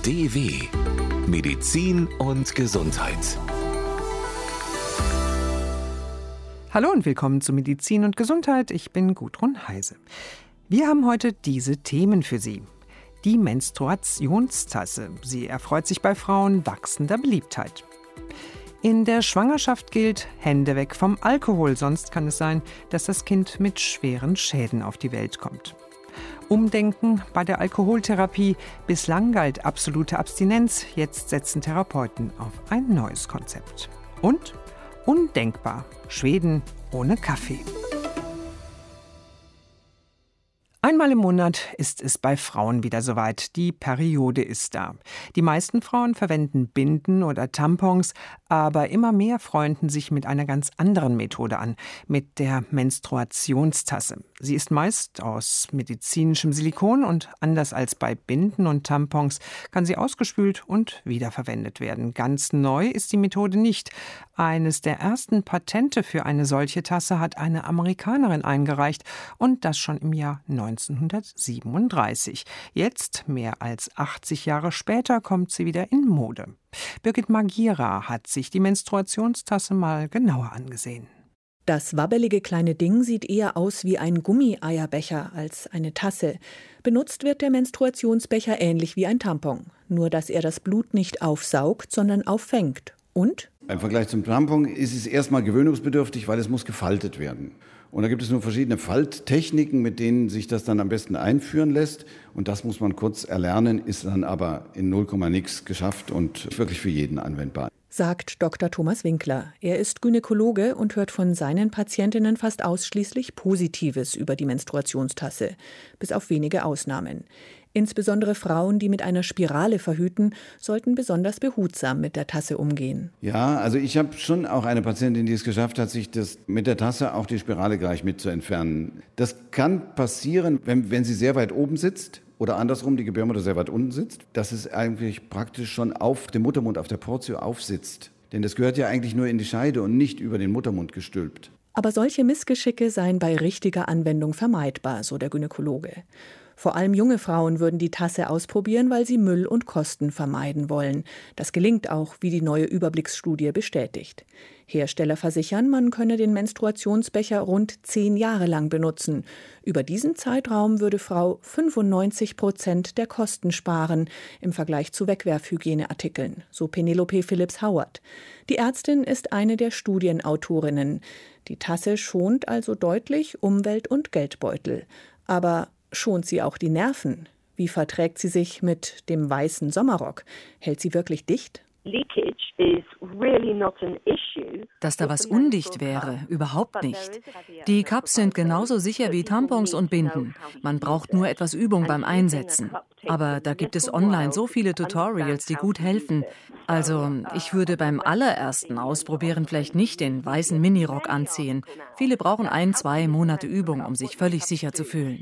DW Medizin und Gesundheit. Hallo und willkommen zu Medizin und Gesundheit. Ich bin Gudrun Heise. Wir haben heute diese Themen für Sie. Die Menstruationstasse. Sie erfreut sich bei Frauen wachsender Beliebtheit. In der Schwangerschaft gilt, Hände weg vom Alkohol, sonst kann es sein, dass das Kind mit schweren Schäden auf die Welt kommt. Umdenken bei der Alkoholtherapie. Bislang galt absolute Abstinenz, jetzt setzen Therapeuten auf ein neues Konzept. Und undenkbar, Schweden ohne Kaffee. Einmal im Monat ist es bei Frauen wieder soweit. Die Periode ist da. Die meisten Frauen verwenden Binden oder Tampons, aber immer mehr freunden sich mit einer ganz anderen Methode an, mit der Menstruationstasse. Sie ist meist aus medizinischem Silikon und anders als bei Binden und Tampons kann sie ausgespült und wiederverwendet werden. Ganz neu ist die Methode nicht. Eines der ersten Patente für eine solche Tasse hat eine Amerikanerin eingereicht und das schon im Jahr 1937. Jetzt, mehr als 80 Jahre später, kommt sie wieder in Mode. Birgit Magira hat sich die Menstruationstasse mal genauer angesehen. Das wabbelige kleine Ding sieht eher aus wie ein Gummieierbecher als eine Tasse. Benutzt wird der Menstruationsbecher ähnlich wie ein Tampon, nur dass er das Blut nicht aufsaugt, sondern auffängt. Und? Im Vergleich zum Tampon ist es erstmal gewöhnungsbedürftig, weil es muss gefaltet werden. Und da gibt es nur verschiedene Falttechniken, mit denen sich das dann am besten einführen lässt. Und das muss man kurz erlernen, ist dann aber in 0, nix geschafft und wirklich für jeden anwendbar. Sagt Dr. Thomas Winkler. Er ist Gynäkologe und hört von seinen Patientinnen fast ausschließlich Positives über die Menstruationstasse, bis auf wenige Ausnahmen. Insbesondere Frauen, die mit einer Spirale verhüten, sollten besonders behutsam mit der Tasse umgehen. Ja, also ich habe schon auch eine Patientin, die es geschafft hat, sich das mit der Tasse auch die Spirale gleich mit zu entfernen. Das kann passieren, wenn sie sehr weit oben sitzt oder andersrum die Gebärmutter sehr weit unten sitzt, dass es eigentlich praktisch schon auf dem Muttermund, auf der Portio aufsitzt. Denn das gehört ja eigentlich nur in die Scheide und nicht über den Muttermund gestülpt. Aber solche Missgeschicke seien bei richtiger Anwendung vermeidbar, so der Gynäkologe. Vor allem junge Frauen würden die Tasse ausprobieren, weil sie Müll und Kosten vermeiden wollen. Das gelingt auch, wie die neue Überblicksstudie bestätigt. Hersteller versichern, man könne den Menstruationsbecher rund 10 Jahre lang benutzen. Über diesen Zeitraum würde Frau 95% der Kosten sparen im Vergleich zu Wegwerfhygieneartikeln, so Penelope Phillips-Howard. Die Ärztin ist eine der Studienautorinnen. Die Tasse schont also deutlich Umwelt- und Geldbeutel. Aber schont sie auch die Nerven? Wie verträgt sie sich mit dem weißen Sommerrock? Hält sie wirklich dicht? Dass da was undicht wäre, überhaupt nicht. Die Cups sind genauso sicher wie Tampons und Binden. Man braucht nur etwas Übung beim Einsetzen. Aber da gibt es online so viele Tutorials, die gut helfen. Also, ich würde beim allerersten Ausprobieren vielleicht nicht den weißen Minirock anziehen. Viele brauchen 1-2 Monate Übung, um sich völlig sicher zu fühlen.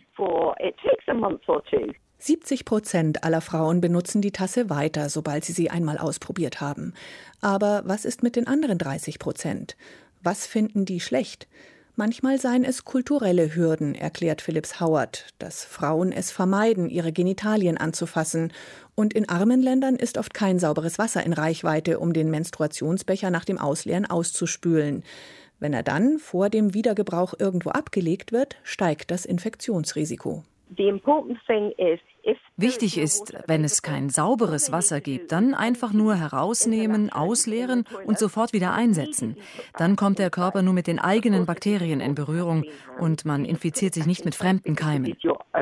70% aller Frauen benutzen die Tasse weiter, sobald sie einmal ausprobiert haben. Aber was ist mit den anderen 30%? Was finden die schlecht? Manchmal seien es kulturelle Hürden, erklärt Phillips-Howard, dass Frauen es vermeiden, ihre Genitalien anzufassen. Und in armen Ländern ist oft kein sauberes Wasser in Reichweite, um den Menstruationsbecher nach dem Ausleeren auszuspülen. Wenn er dann vor dem Wiedergebrauch irgendwo abgelegt wird, steigt das Infektionsrisiko. Wichtig ist, wenn es kein sauberes Wasser gibt, dann einfach nur herausnehmen, ausleeren und sofort wieder einsetzen. Dann kommt der Körper nur mit den eigenen Bakterien in Berührung und man infiziert sich nicht mit fremden Keimen.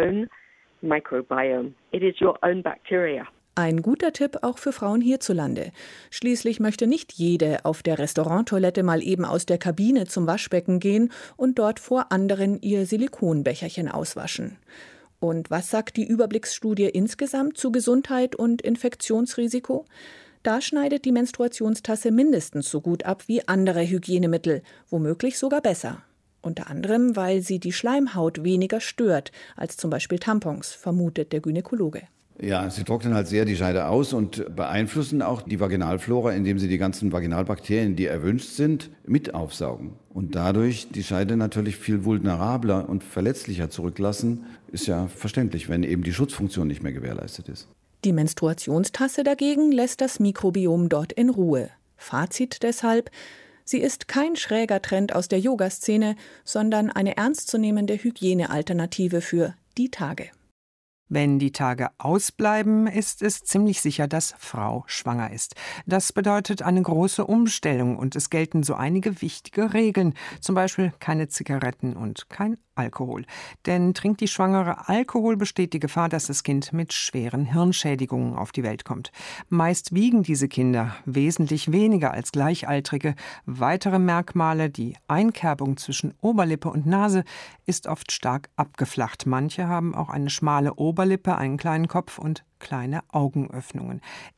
Ein guter Tipp auch für Frauen hierzulande. Schließlich möchte nicht jede auf der Restauranttoilette mal eben aus der Kabine zum Waschbecken gehen und dort vor anderen ihr Silikonbecherchen auswaschen. Und was sagt die Überblicksstudie insgesamt zu Gesundheit und Infektionsrisiko? Da schneidet die Menstruationstasse mindestens so gut ab wie andere Hygienemittel, womöglich sogar besser. Unter anderem, weil sie die Schleimhaut weniger stört als zum Beispiel Tampons, vermutet der Gynäkologe. Ja, sie trocknen halt sehr die Scheide aus und beeinflussen auch die Vaginalflora, indem sie die ganzen Vaginalbakterien, die erwünscht sind, mit aufsaugen. Und dadurch die Scheide natürlich viel vulnerabler und verletzlicher zurücklassen, ist ja verständlich, wenn eben die Schutzfunktion nicht mehr gewährleistet ist. Die Menstruationstasse dagegen lässt das Mikrobiom dort in Ruhe. Fazit deshalb: Sie ist kein schräger Trend aus der Yoga-Szene, sondern eine ernstzunehmende Hygienealternative für die Tage. Wenn die Tage ausbleiben, ist es ziemlich sicher, dass Frau schwanger ist. Das bedeutet eine große Umstellung und es gelten so einige wichtige Regeln. Zum Beispiel keine Zigaretten und kein Alkohol. Denn trinkt die Schwangere Alkohol, besteht die Gefahr, dass das Kind mit schweren Hirnschädigungen auf die Welt kommt. Meist wiegen diese Kinder wesentlich weniger als Gleichaltrige. Weitere Merkmale, die Einkerbung zwischen Oberlippe und Nase, ist oft stark abgeflacht. Manche haben auch eine schmale Oberlippe, einen kleinen Kopf und kleine Augenöffnungen.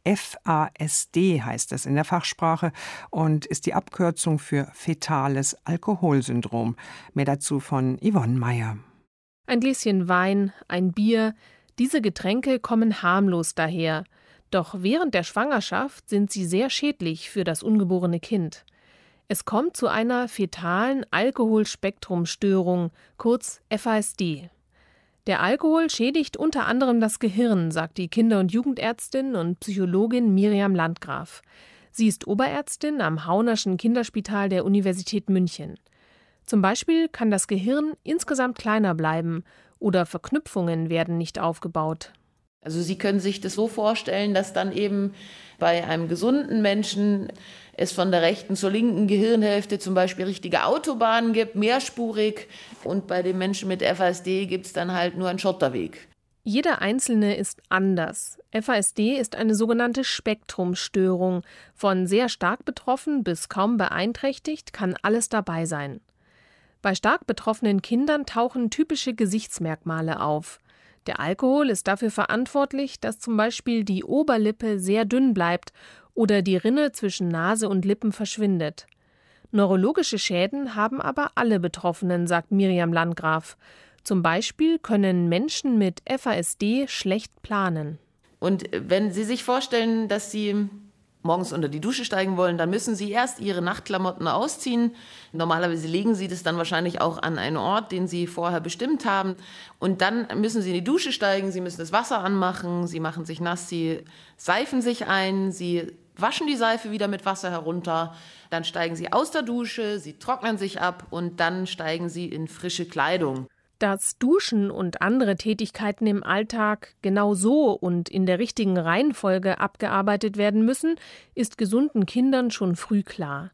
FASD heißt das in der Fachsprache und ist die Abkürzung für fetales Alkoholsyndrom. Mehr dazu von Yvonne Meyer. Ein Gläschen Wein, ein Bier, diese Getränke kommen harmlos daher. Doch während der Schwangerschaft sind sie sehr schädlich für das ungeborene Kind. Es kommt zu einer fetalen Alkoholspektrumstörung, kurz FASD. Der Alkohol schädigt unter anderem das Gehirn, sagt die Kinder- und Jugendärztin und Psychologin Miriam Landgraf. Sie ist Oberärztin am Haunerschen Kinderspital der Universität München. Zum Beispiel kann das Gehirn insgesamt kleiner bleiben oder Verknüpfungen werden nicht aufgebaut. Also Sie können sich das so vorstellen, dass dann eben bei einem gesunden Menschen es von der rechten zur linken Gehirnhälfte zum Beispiel richtige Autobahnen gibt, mehrspurig, und bei den Menschen mit FASD gibt es dann halt nur einen Schotterweg. Jeder Einzelne ist anders. FASD ist eine sogenannte Spektrumstörung. Von sehr stark betroffen bis kaum beeinträchtigt kann alles dabei sein. Bei stark betroffenen Kindern tauchen typische Gesichtsmerkmale auf. Der Alkohol ist dafür verantwortlich, dass zum Beispiel die Oberlippe sehr dünn bleibt oder die Rinne zwischen Nase und Lippen verschwindet. Neurologische Schäden haben aber alle Betroffenen, sagt Miriam Landgraf. Zum Beispiel können Menschen mit FASD schlecht planen. Und wenn Sie sich vorstellen, dass Sie morgens unter die Dusche steigen wollen, dann müssen Sie erst Ihre Nachtklamotten ausziehen. Normalerweise legen Sie das dann wahrscheinlich auch an einen Ort, den Sie vorher bestimmt haben. Und dann müssen Sie in die Dusche steigen, Sie müssen das Wasser anmachen, Sie machen sich nass, Sie seifen sich ein, Sie waschen die Seife wieder mit Wasser herunter. Dann steigen Sie aus der Dusche, Sie trocknen sich ab und dann steigen Sie in frische Kleidung. Dass Duschen und andere Tätigkeiten im Alltag genau so und in der richtigen Reihenfolge abgearbeitet werden müssen, ist gesunden Kindern schon früh klar.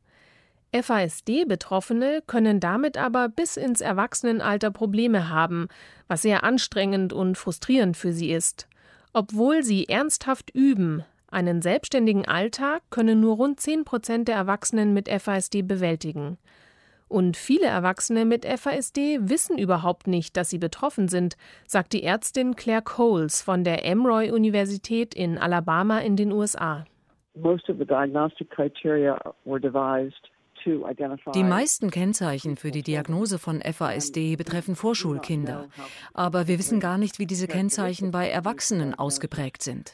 FASD-Betroffene können damit aber bis ins Erwachsenenalter Probleme haben, was sehr anstrengend und frustrierend für sie ist. Obwohl sie ernsthaft üben, einen selbstständigen Alltag können nur rund 10% der Erwachsenen mit FASD bewältigen. Und viele Erwachsene mit FASD wissen überhaupt nicht, dass sie betroffen sind, sagt die Ärztin Claire Coles von der Emory-Universität in Alabama in den USA. Die meisten Kennzeichen für die Diagnose von FASD betreffen Vorschulkinder. Aber wir wissen gar nicht, wie diese Kennzeichen bei Erwachsenen ausgeprägt sind.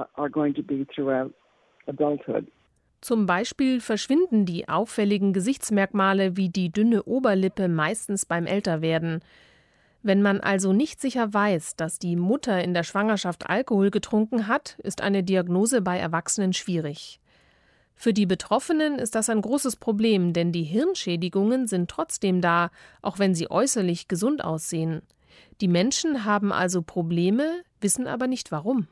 Zum Beispiel verschwinden die auffälligen Gesichtsmerkmale wie die dünne Oberlippe meistens beim Älterwerden. Wenn man also nicht sicher weiß, dass die Mutter in der Schwangerschaft Alkohol getrunken hat, ist eine Diagnose bei Erwachsenen schwierig. Für die Betroffenen ist das ein großes Problem, denn die Hirnschädigungen sind trotzdem da, auch wenn sie äußerlich gesund aussehen. Die Menschen haben also Probleme, wissen aber nicht warum.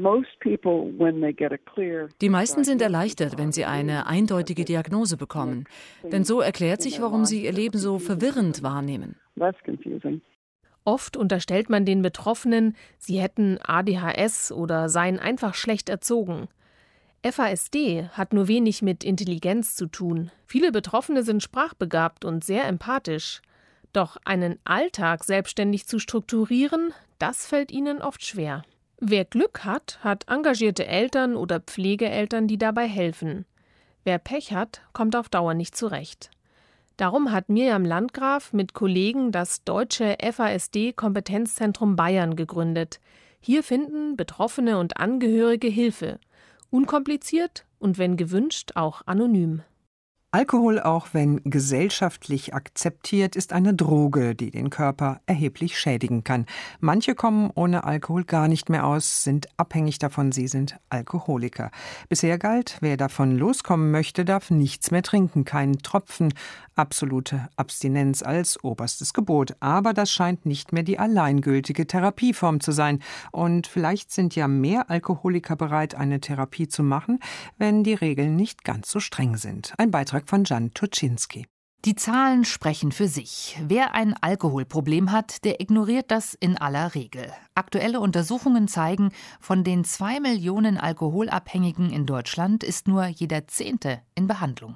Die meisten sind erleichtert, wenn sie eine eindeutige Diagnose bekommen. Denn so erklärt sich, warum sie ihr Leben so verwirrend wahrnehmen. Oft unterstellt man den Betroffenen, sie hätten ADHS oder seien einfach schlecht erzogen. FASD hat nur wenig mit Intelligenz zu tun. Viele Betroffene sind sprachbegabt und sehr empathisch. Doch einen Alltag selbstständig zu strukturieren, das fällt ihnen oft schwer. Wer Glück hat, hat engagierte Eltern oder Pflegeeltern, die dabei helfen. Wer Pech hat, kommt auf Dauer nicht zurecht. Darum hat Miriam Landgraf mit Kollegen das Deutsche FASD-Kompetenzzentrum Bayern gegründet. Hier finden Betroffene und Angehörige Hilfe. Unkompliziert und wenn gewünscht auch anonym. Alkohol, auch wenn gesellschaftlich akzeptiert, ist eine Droge, die den Körper erheblich schädigen kann. Manche kommen ohne Alkohol gar nicht mehr aus, sind abhängig davon, sie sind Alkoholiker. Bisher galt, wer davon loskommen möchte, darf nichts mehr trinken, keinen Tropfen. Absolute Abstinenz als oberstes Gebot. Aber das scheint nicht mehr die alleingültige Therapieform zu sein. Und vielleicht sind ja mehr Alkoholiker bereit, eine Therapie zu machen, wenn die Regeln nicht ganz so streng sind. Ein Beitrag von Jan Tuczynski. Die Zahlen sprechen für sich. Wer ein Alkoholproblem hat, der ignoriert das in aller Regel. Aktuelle Untersuchungen zeigen, von den 2 Millionen Alkoholabhängigen in Deutschland ist nur jeder 10. in Behandlung.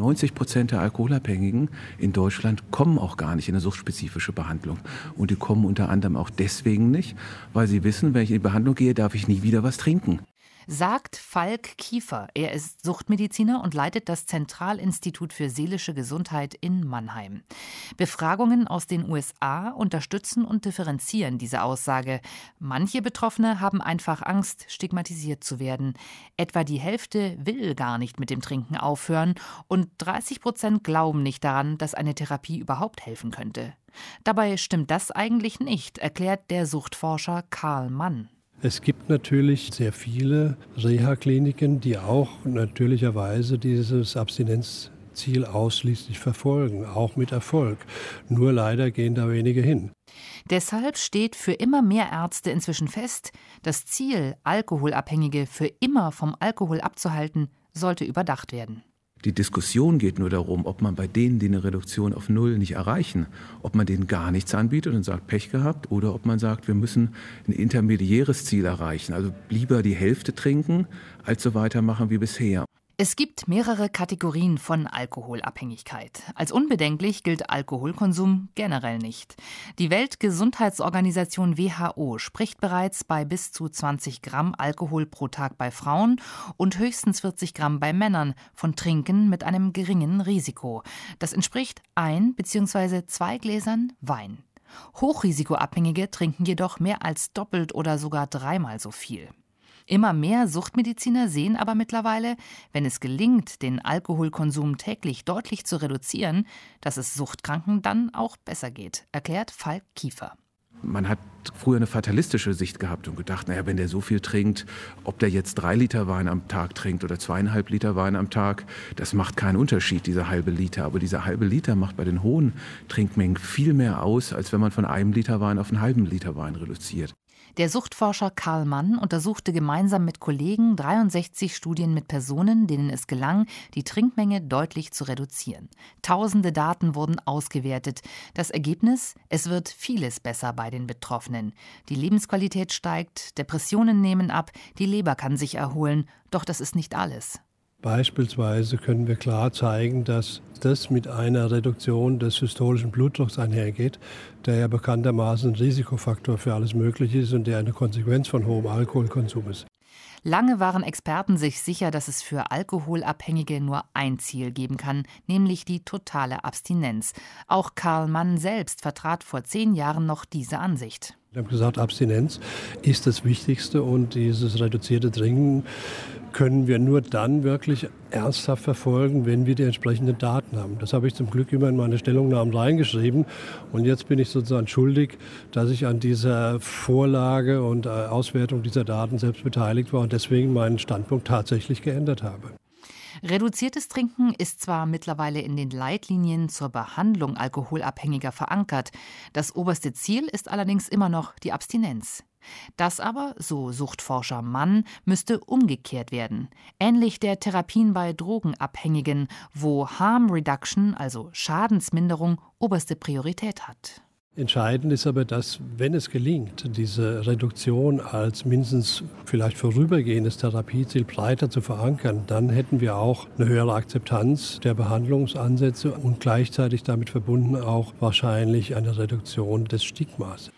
90% der Alkoholabhängigen in Deutschland kommen auch gar nicht in eine suchtspezifische Behandlung. Und die kommen unter anderem auch deswegen nicht, weil sie wissen, wenn ich in die Behandlung gehe, darf ich nie wieder was trinken. Sagt Falk Kiefer. Er ist Suchtmediziner und leitet das Zentralinstitut für seelische Gesundheit in Mannheim. Befragungen aus den USA unterstützen und differenzieren diese Aussage. Manche Betroffene haben einfach Angst, stigmatisiert zu werden. Etwa die Hälfte will gar nicht mit dem Trinken aufhören und 30% glauben nicht daran, dass eine Therapie überhaupt helfen könnte. Dabei stimmt das eigentlich nicht, erklärt der Suchtforscher Karl Mann. Es gibt natürlich sehr viele Reha-Kliniken, die auch natürlicherweise dieses Abstinenzziel ausschließlich verfolgen, auch mit Erfolg. Nur leider gehen da wenige hin. Deshalb steht für immer mehr Ärzte inzwischen fest, das Ziel, Alkoholabhängige für immer vom Alkohol abzuhalten, sollte überdacht werden. Die Diskussion geht nur darum, ob man bei denen, die eine Reduktion auf 0 nicht erreichen, ob man denen gar nichts anbietet und sagt, Pech gehabt, oder ob man sagt, wir müssen ein intermediäres Ziel erreichen. Also lieber die Hälfte trinken, als so weitermachen wie bisher. Es gibt mehrere Kategorien von Alkoholabhängigkeit. Als unbedenklich gilt Alkoholkonsum generell nicht. Die Weltgesundheitsorganisation WHO spricht bereits bei bis zu 20 Gramm Alkohol pro Tag bei Frauen und höchstens 40 Gramm bei Männern von Trinken mit einem geringen Risiko. Das entspricht 1 bzw. 2 Gläsern Wein. Hochrisikoabhängige trinken jedoch mehr als doppelt oder sogar 3-mal so viel. Immer mehr Suchtmediziner sehen aber mittlerweile, wenn es gelingt, den Alkoholkonsum täglich deutlich zu reduzieren, dass es Suchtkranken dann auch besser geht, erklärt Falk Kiefer. Man hat früher eine fatalistische Sicht gehabt und gedacht, naja, wenn der so viel trinkt, ob der jetzt 3 Liter Wein am Tag trinkt oder 2,5 Liter Wein am Tag, das macht keinen Unterschied, dieser halbe Liter. Aber dieser halbe Liter macht bei den hohen Trinkmengen viel mehr aus, als wenn man von 1 Liter Wein auf einen halben Liter Wein reduziert. Der Suchtforscher Karl Mann untersuchte gemeinsam mit Kollegen 63 Studien mit Personen, denen es gelang, die Trinkmenge deutlich zu reduzieren. Tausende Daten wurden ausgewertet. Das Ergebnis? Es wird vieles besser bei den Betroffenen. Die Lebensqualität steigt, Depressionen nehmen ab, die Leber kann sich erholen. Doch das ist nicht alles. Beispielsweise können wir klar zeigen, dass das mit einer Reduktion des systolischen Blutdrucks einhergeht, der ja bekanntermaßen ein Risikofaktor für alles Mögliche ist und der eine Konsequenz von hohem Alkoholkonsum ist. Lange waren Experten sich sicher, dass es für Alkoholabhängige nur ein Ziel geben kann, nämlich die totale Abstinenz. Auch Karl Mann selbst vertrat vor 10 Jahren noch diese Ansicht. Ich habe gesagt, Abstinenz ist das Wichtigste und dieses reduzierte Trinken können wir nur dann wirklich ernsthaft verfolgen, wenn wir die entsprechenden Daten haben. Das habe ich zum Glück immer in meine Stellungnahmen reingeschrieben. Und jetzt bin ich sozusagen schuldig, dass ich an dieser Vorlage und Auswertung dieser Daten selbst beteiligt war und deswegen meinen Standpunkt tatsächlich geändert habe. Reduziertes Trinken ist zwar mittlerweile in den Leitlinien zur Behandlung Alkoholabhängiger verankert. Das oberste Ziel ist allerdings immer noch die Abstinenz. Das aber, so Suchtforscher Mann, müsste umgekehrt werden. Ähnlich der Therapien bei Drogenabhängigen, wo Harm Reduction, also Schadensminderung, oberste Priorität hat. Entscheidend ist aber, dass, wenn es gelingt, diese Reduktion als mindestens vielleicht vorübergehendes Therapieziel breiter zu verankern, dann hätten wir auch eine höhere Akzeptanz der Behandlungsansätze und gleichzeitig damit verbunden auch wahrscheinlich eine Reduktion des Stigmas.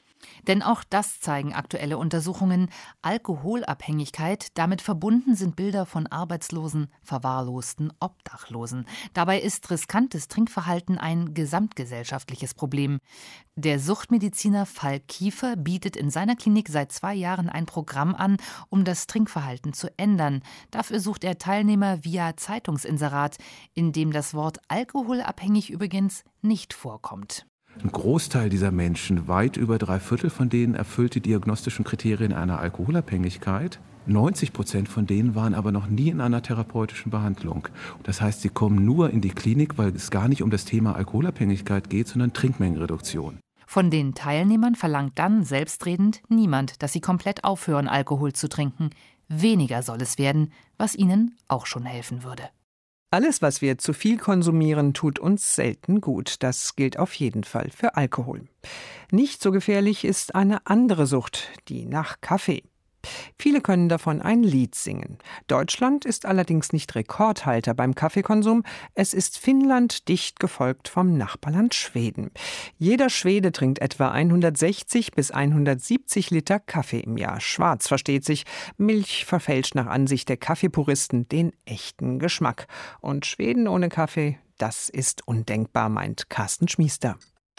Denn auch das zeigen aktuelle Untersuchungen. Alkoholabhängigkeit, damit verbunden sind Bilder von Arbeitslosen, Verwahrlosten, Obdachlosen. Dabei ist riskantes Trinkverhalten ein gesamtgesellschaftliches Problem. Der Suchtmediziner Falk Kiefer bietet in seiner Klinik seit 2 Jahren ein Programm an, um das Trinkverhalten zu ändern. Dafür sucht er Teilnehmer via Zeitungsinserat, in dem das Wort alkoholabhängig übrigens nicht vorkommt. Ein Großteil dieser Menschen, weit über 3/4 von denen, erfüllt die diagnostischen Kriterien einer Alkoholabhängigkeit. 90% von denen waren aber noch nie in einer therapeutischen Behandlung. Das heißt, sie kommen nur in die Klinik, weil es gar nicht um das Thema Alkoholabhängigkeit geht, sondern Trinkmengenreduktion. Von den Teilnehmern verlangt dann selbstredend niemand, dass sie komplett aufhören, Alkohol zu trinken. Weniger soll es werden, was ihnen auch schon helfen würde. Alles, was wir zu viel konsumieren, tut uns selten gut. Das gilt auf jeden Fall für Alkohol. Nicht so gefährlich ist eine andere Sucht, die nach Kaffee. Viele können davon ein Lied singen. Deutschland ist allerdings nicht Rekordhalter beim Kaffeekonsum. Es ist Finnland, dicht gefolgt vom Nachbarland Schweden. Jeder Schwede trinkt etwa 160 bis 170 Liter Kaffee im Jahr. Schwarz, versteht sich. Milch verfälscht nach Ansicht der Kaffeepuristen den echten Geschmack. Und Schweden ohne Kaffee, das ist undenkbar, meint Carsten Schmiester.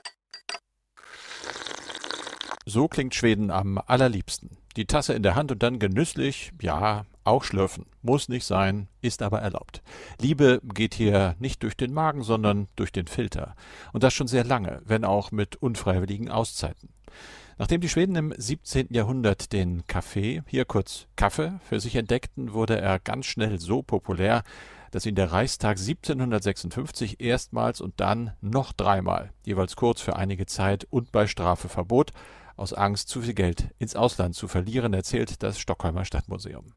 So klingt Schweden am allerliebsten. Die Tasse in der Hand und dann genüsslich, ja, auch schlürfen. Muss nicht sein, ist aber erlaubt. Liebe geht hier nicht durch den Magen, sondern durch den Filter. Und das schon sehr lange, wenn auch mit unfreiwilligen Auszeiten. Nachdem die Schweden im 17. Jahrhundert den Kaffee, hier kurz Kaffee, für sich entdeckten, wurde er ganz schnell so populär, dass ihn der Reichstag 1756 erstmals und dann noch 3-mal, jeweils kurz für einige Zeit und bei Strafe verbot, aus Angst, zu viel Geld ins Ausland zu verlieren, erzählt das Stockholmer Stadtmuseum.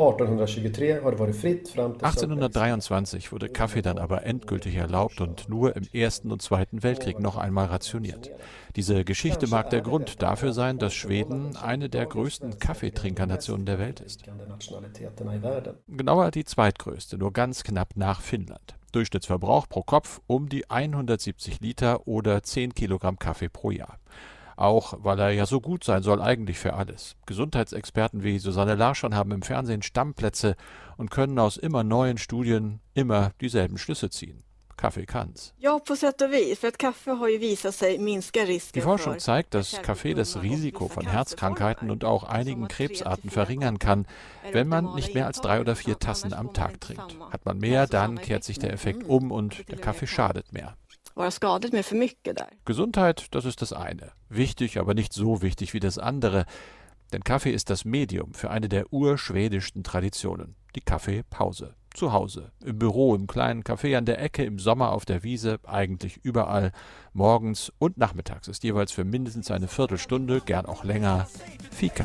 1823 wurde Kaffee dann aber endgültig erlaubt und nur im Ersten und Zweiten Weltkrieg noch einmal rationiert. Diese Geschichte mag der Grund dafür sein, dass Schweden eine der größten Kaffeetrinkernationen der Welt ist. Genauer die zweitgrößte, nur ganz knapp nach Finnland. Durchschnittsverbrauch pro Kopf um die 170 Liter oder 10 Kilogramm Kaffee pro Jahr. Auch weil er ja so gut sein soll eigentlich für alles. Gesundheitsexperten wie Susanne Larsson haben im Fernsehen Stammplätze und können aus immer neuen Studien immer dieselben Schlüsse ziehen. Kaffee kann's. Ja, på sätt och vis, för att kaffe har ju visat sig minska risken. Die Forschung zeigt, dass Kaffee das Risiko von Herzkrankheiten und auch einigen Krebsarten verringern kann, wenn man nicht mehr als 3 oder 4 Tassen am Tag trinkt. Hat man mehr, dann kehrt sich der Effekt um und der Kaffee schadet mehr. Gesundheit, das ist das eine. Wichtig, aber nicht so wichtig wie das andere. Denn Kaffee ist das Medium für eine der urschwedischsten Traditionen, die Kaffeepause. Zu Hause, im Büro, im kleinen Café an der Ecke, im Sommer auf der Wiese, eigentlich überall. Morgens und nachmittags ist jeweils für mindestens eine Viertelstunde, gern auch länger, Fika.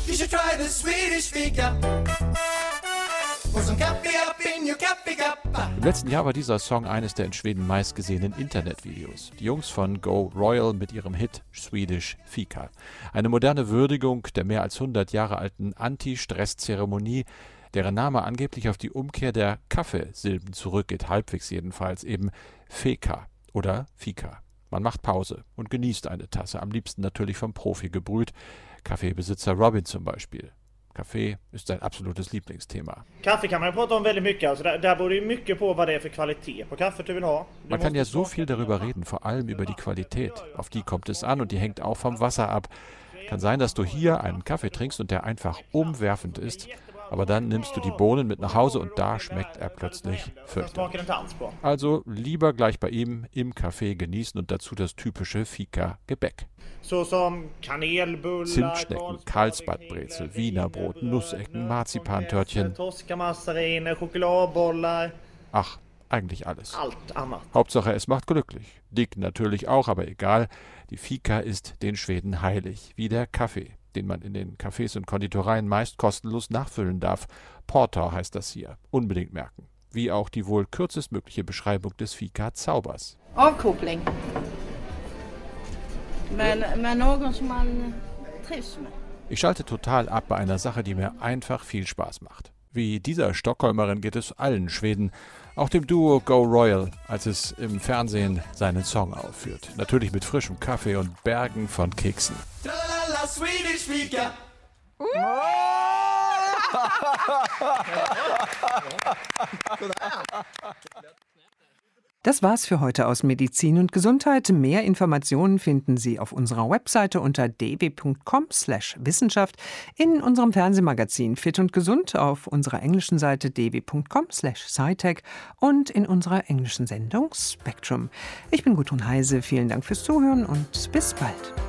Im letzten Jahr war dieser Song eines der in Schweden meistgesehenen Internetvideos. Die Jungs von Go Royal mit ihrem Hit Swedish Fika. Eine moderne Würdigung der mehr als 100 Jahre alten Anti-Stress-Zeremonie, deren Name angeblich auf die Umkehr der Kaffeesilben zurückgeht, halbwegs jedenfalls, eben Feka oder Fika. Man macht Pause und genießt eine Tasse, am liebsten natürlich vom Profi gebrüht, Kaffeebesitzer Robin zum Beispiel. Kaffee ist sein absolutes Lieblingsthema. Kaffee kann man prata om väldigt mycket. Also da beror ju mycket på vad det är för kvalitet på kaffet du vill ha. Man kann ja so viel darüber reden, vor allem über die Qualität. Auf die kommt es an und die hängt auch vom Wasser ab. Kann sein, dass du hier einen Kaffee trinkst und der einfach umwerfend ist, aber dann nimmst du die Bohnen mit nach Hause und da schmeckt er plötzlich fürchterlich. Also lieber gleich bei ihm im Café genießen und dazu das typische Fika-Gebäck. Zimtschnecken, Karlsbadbrezel, Wienerbrot, Nussecken, Marzipantörtchen. Ach, eigentlich alles. Hauptsache es macht glücklich. Dick natürlich auch, aber egal. Die Fika ist den Schweden heilig, wie der Kaffee, den man in den Cafés und Konditoreien meist kostenlos nachfüllen darf. Porter heißt das hier. Unbedingt merken. Wie auch die wohl kürzestmögliche Beschreibung des Fika-Zaubers. Avkoppling. Men någon som man trivs med. Ich schalte total ab bei einer Sache, die mir einfach viel Spaß macht. Wie dieser Stockholmerin geht es allen Schweden, auch dem Duo Go Royal, als es im Fernsehen seinen Song aufführt. Natürlich mit frischem Kaffee und Bergen von Keksen. Swedish fika. Das war's für heute aus Medizin und Gesundheit. Mehr Informationen finden Sie auf unserer Webseite unter dw.com/Wissenschaft, in unserem Fernsehmagazin Fit und Gesund auf unserer englischen Seite dw.com/SciTech und in unserer englischen Sendung Spectrum. Ich bin Gudrun Heise, vielen Dank fürs Zuhören und bis bald.